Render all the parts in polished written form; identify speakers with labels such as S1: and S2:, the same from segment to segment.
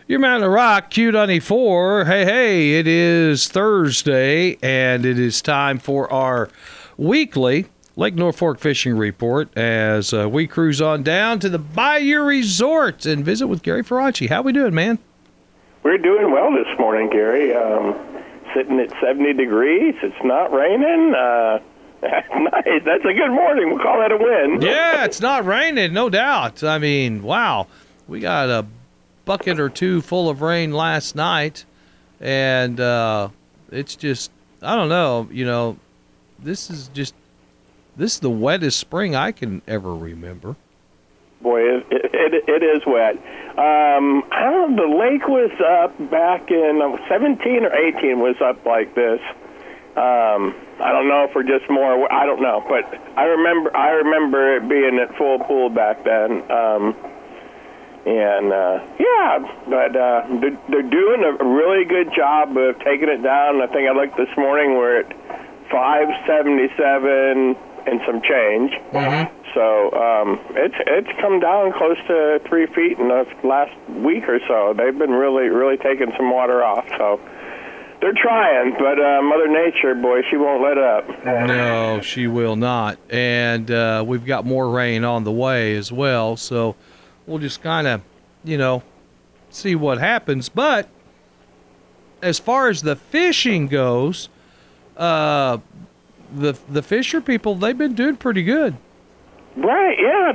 S1: Your Mountain Rock, Q94. Hey, it is Thursday, and it is time for our weekly Lake Norfolk Fishing Report as we cruise on down to the Bayou Resort and visit with Gary Faraci. How we doing, man?
S2: We're doing well this morning, Gary. Sitting at 70 degrees. It's not raining. That's nice. That's a good morning. We'll call that a win.
S1: Yeah, it's not raining, no doubt. I mean, wow. We got a bucket or two full of rain last night, and it's just, I don't know, this is the wettest spring I can ever remember.
S2: Boy, it is wet. I don't know, the lake was up back in 17 or 18 was up like this. I don't know if we're just more, I don't know, but I remember it being at full pool back then. But they're doing a really good job of taking it down. I think I looked this morning, we're at 577 and some change.
S1: Mm-hmm.
S2: So it's come down close to 3 feet in the last week or so. They've been really taking some water off. So they're trying, but Mother Nature, boy, she won't let up.
S1: No, she will not. And we've got more rain on the way as well. So we'll just kind of, see what happens. But as far as the fishing goes, the fisher people, they've been doing pretty good.
S2: Right, yeah.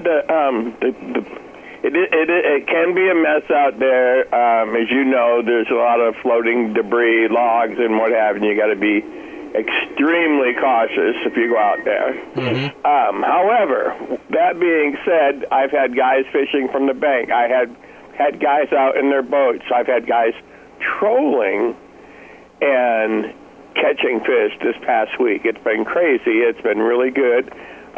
S2: It can be a mess out there. As you know, there's a lot of floating debris, logs, and what have you. You got to be extremely cautious if you go out there.
S1: Mm-hmm.
S2: However, that being said, I've had guys fishing from the bank. I had guys out in their boats. I've had guys trolling and catching fish this past week. It's been crazy. It's been really good.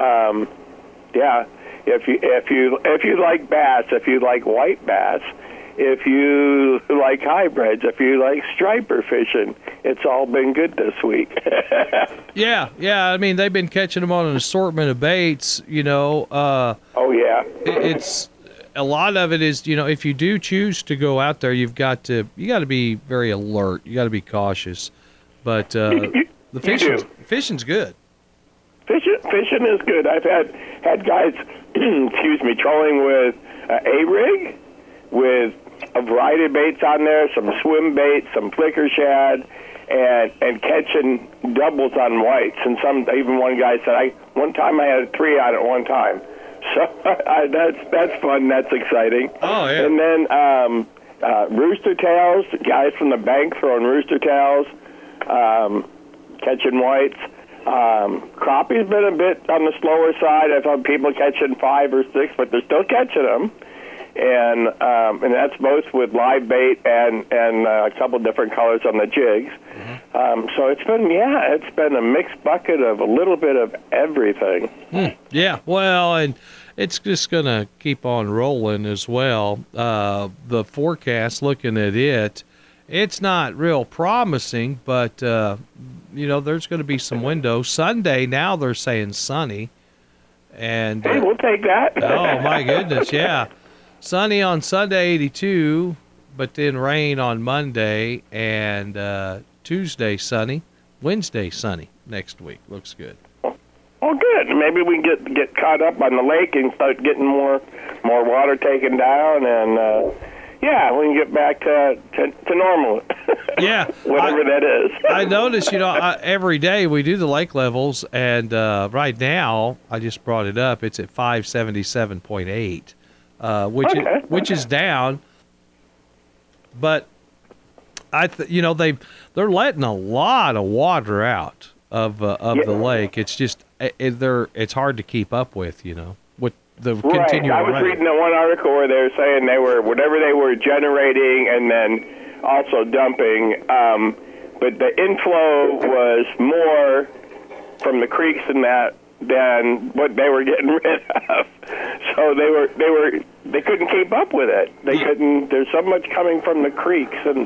S2: Yeah, if you like bass, if you like white bass, if you like hybrids, if you like striper fishing, it's all been good this week.
S1: Yeah. I mean, they've been catching them on an assortment of baits.
S2: Oh yeah.
S1: It's a lot of it is, if you do choose to go out there, you got to be very alert. You got to be cautious. But the fishing's good.
S2: Fishing is good. I've had guys, trolling with A-rig, with a variety of baits on there, some swim baits, some flicker shad, and catching doubles on whites. And even one guy said, one time I had 3 on at one time. So that's fun. That's exciting.
S1: Oh yeah.
S2: And then rooster tails, guys from the bank throwing rooster tails, catching whites. Crappie's been a bit on the slower side. I've had people catching 5 or 6, but they're still catching them, and that's both with live bait and a couple different colors on the jigs. Mm-hmm. So it's been a mixed bucket of a little bit of everything.
S1: Yeah, well, and it's just gonna keep on rolling as well. The forecast, looking at it, it's not real promising, but there's going to be some windows. Sunday, now they're saying sunny. And
S2: hey, we'll take that.
S1: Oh, my goodness, yeah. Sunny on Sunday, 82, but then rain on Monday, and Tuesday sunny, Wednesday sunny next week. Looks good.
S2: Oh, good. Maybe we can get caught up on the lake and start getting more water taken down, and we can get back to normal.
S1: Yeah.
S2: Whatever that is.
S1: I notice, every day we do the lake levels, and right now, I just brought it up, it's at 577.8, which is down. But they're letting a lot of water out of the lake. It's just it's hard to keep up with, with the continual
S2: I was
S1: rain.
S2: reading one article where they were saying whatever they were generating and then also dumping, but the inflow was more from the creeks than what they were getting rid of. So they couldn't keep up with it. They couldn't. There's so much coming from the creeks, and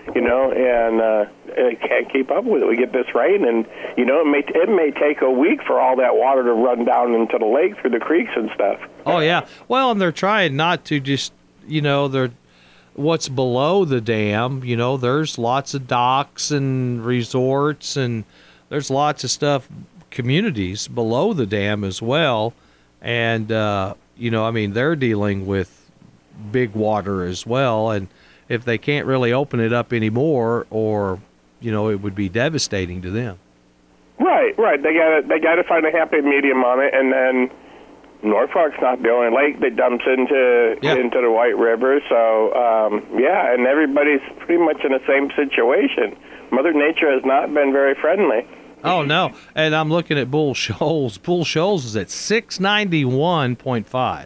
S2: it can't keep up with it. We get this rain, and it may take a week for all that water to run down into the lake through the creeks and stuff.
S1: Oh yeah. Well, and they're trying not to just they're what's below the dam, you know, there's lots of docks and resorts, and there's lots of stuff, communities below the dam as well. And, you know, I mean, they're dealing with big water as well. And if they can't really open it up anymore, or, you know, it would be devastating to them.
S2: Right. They gotta find a happy medium on it, and then Norfolk's not the only lake that dumps into the White River. So and everybody's pretty much in the same situation. Mother Nature has not been very friendly.
S1: Oh no! And I'm looking at Bull Shoals. Bull Shoals is at 691.5.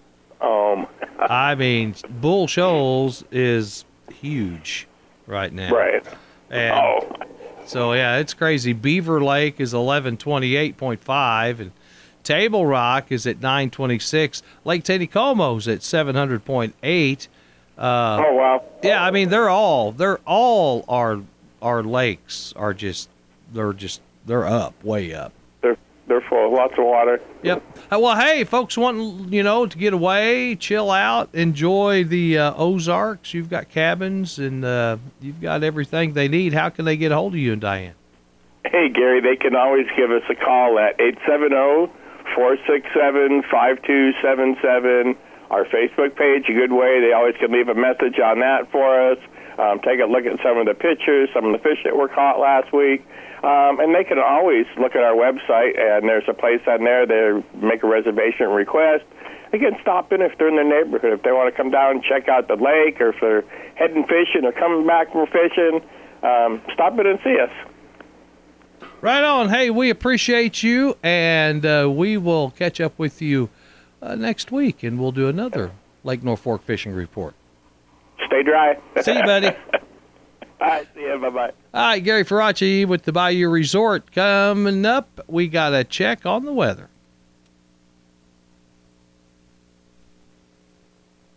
S1: I mean, Bull Shoals is huge right now.
S2: Right.
S1: And so yeah, it's crazy. Beaver Lake is 1128.5, and Table Rock is at 926. Lake Titicomo's at 700.8.
S2: Oh wow!
S1: Yeah, I mean they're all our lakes are they're up, way up.
S2: They're full, lots of water.
S1: Yep. Well, hey, folks wanting, you know, to get away, chill out, enjoy the Ozarks. You've got cabins and you've got everything they need. How can they get a hold of you and Diane?
S2: Hey, Gary, they can always give us a call at 870-467-5277. Our Facebook page, a good way. They always can leave a message on that for us. Take a look at some of the pictures, some of the fish that were caught last week. And they can always look at our website, and there's a place on there. They make a reservation request. They can stop in if they're in their neighborhood. If they want to come down and check out the lake, or if they're heading fishing or coming back from fishing, stop in and see us.
S1: Right on. Hey, we appreciate you, and we will catch up with you next week, and we'll do another Lake North Fork fishing report.
S2: Stay dry.
S1: See you, buddy.
S2: All right, see you. Bye-bye.
S1: All right, Gary Faraci with the Bayou Resort. Coming up, we got a check on the weather.